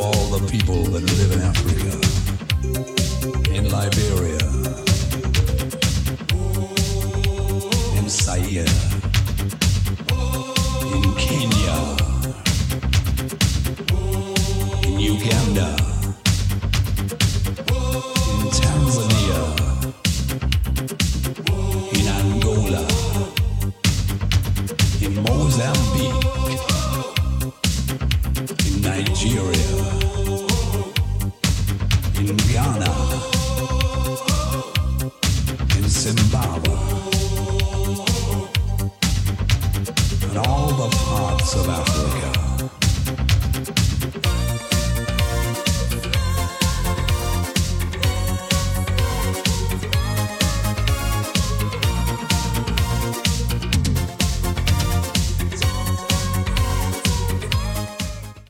all the people that live in Africa, in Liberia, in Zaire, in Kenya, in Uganda, in Tanzania, in Angola, in Mozambique, in Nigeria, in Ghana, in Zimbabwe, and all the parts of Africa.